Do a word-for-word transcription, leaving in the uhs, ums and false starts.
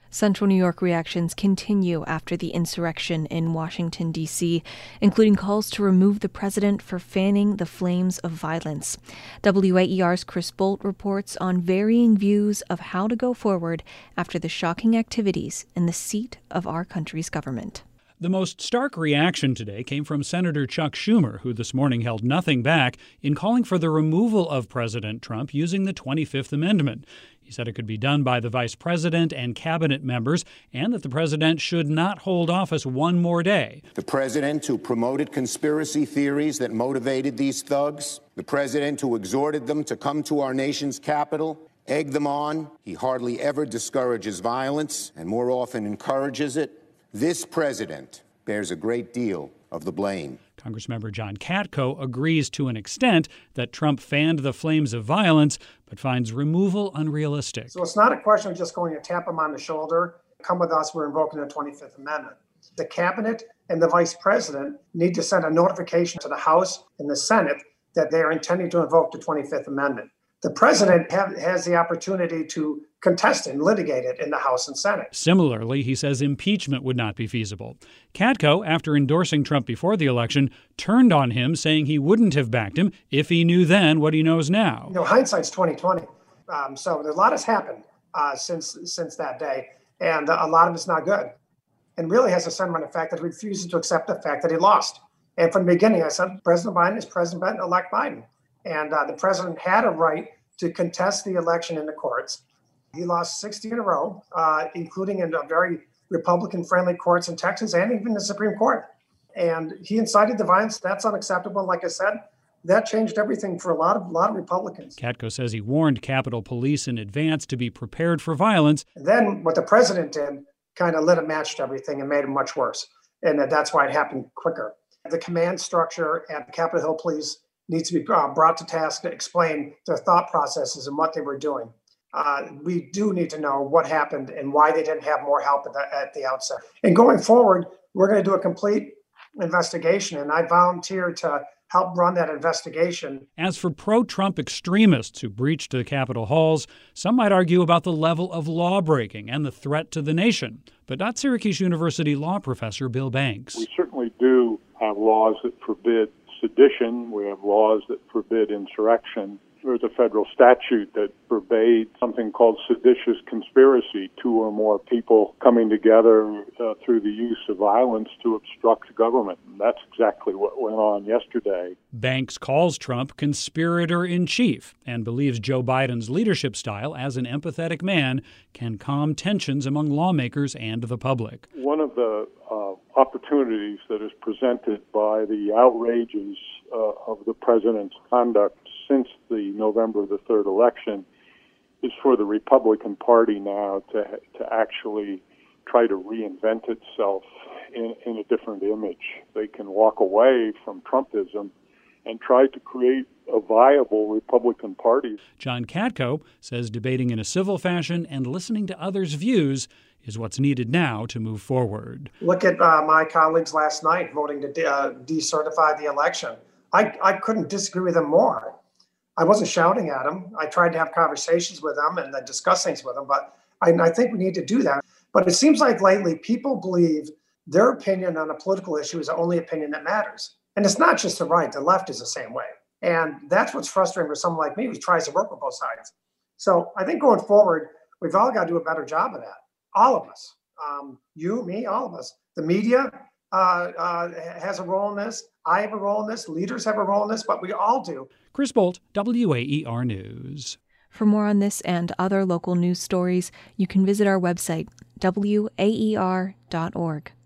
Central New York reactions continue after the insurrection in Washington, D C, including calls to remove the president for fanning the flames of violence. W A E R's Chris Bolt reports on varying views of how to go forward after the shocking activities in the seat of our country's government. The most stark reaction today came from Senator Chuck Schumer, who this morning held nothing back in calling for the removal of President Trump using the twenty-fifth Amendment. He said it could be done by the vice president and cabinet members, and that the president should not hold office one more day. The president who promoted conspiracy theories that motivated these thugs, the president who exhorted them to come to our nation's capital, egged them on. He hardly ever discourages violence and more often encourages it. This president bears a great deal of the blame. Congressmember John Katko agrees to an extent that Trump fanned the flames of violence, but finds removal unrealistic. So it's not a question of just going to tap him on the shoulder, come with us, we're invoking the twenty-fifth Amendment. The cabinet and the vice president need to send a notification to the House and the Senate that they are intending to invoke the twenty-fifth Amendment. The president have, has the opportunity to contest and litigate it in the House and Senate. Similarly, he says impeachment would not be feasible. Katko, after endorsing Trump before the election, turned on him, saying he wouldn't have backed him if he knew then what he knows now. You know, hindsight's twenty twenty. Um, so a lot has happened uh, since since that day, and a lot of it's not good. And really has a sentiment of the fact that he refuses to accept the fact that he lost. And from the beginning, I said President Biden is President-elect Biden. And uh, the president had a right to contest the election in the courts. He lost sixty in a row, uh, including in very Republican-friendly courts in Texas and even the Supreme Court. And he incited the violence. That's unacceptable. And like I said, that changed everything for a lot of a lot of Republicans. Katko says he warned Capitol Police in advance to be prepared for violence. And then what the president did kind of lit a match to everything and made it much worse. And that's why it happened quicker. The command structure at Capitol Hill Police needs to be uh, brought to task to explain their thought processes and what they were doing. Uh, we do need to know what happened and why they didn't have more help at the, at the outset. And going forward, we're going to do a complete investigation, and I volunteer to help run that investigation. As for pro-Trump extremists who breached the Capitol halls, some might argue about the level of lawbreaking and the threat to the nation, but not Syracuse University law professor Bill Banks. We certainly do have laws that forbid sedition. We have laws that forbid insurrection. There's a federal statute that forbids something called seditious conspiracy, two or more people coming together uh, through the use of violence to obstruct government. And that's exactly what went on yesterday. Banks calls Trump conspirator-in-chief and believes Joe Biden's leadership style as an empathetic man can calm tensions among lawmakers and the public. One of the uh, opportunities that is presented by the outrages uh, of the president's conduct since the November the third election is for the Republican Party now to to actually try to reinvent itself in, in a different image. They can walk away from Trumpism and try to create a viable Republican Party. John Katko says debating in a civil fashion and listening to others' views is what's needed now to move forward. Look at uh, my colleagues last night voting to de- uh, decertify the election. I, I couldn't disagree with them more. I wasn't shouting at them. I tried to have conversations with them and then discuss things with them, but I, I think we need to do that. But it seems like lately people believe their opinion on a political issue is the only opinion that matters. And it's not just the right, the left is the same way. And that's what's frustrating for someone like me who tries to work with both sides. So I think going forward, we've all got to do a better job of that. All of us, um, you, me, all of us. The media uh, uh, has a role in this. I have a role in this. Leaders have a role in this, but we all do. Chris Bolt, W A E R News. For more on this and other local news stories, you can visit our website, W A E R dot org.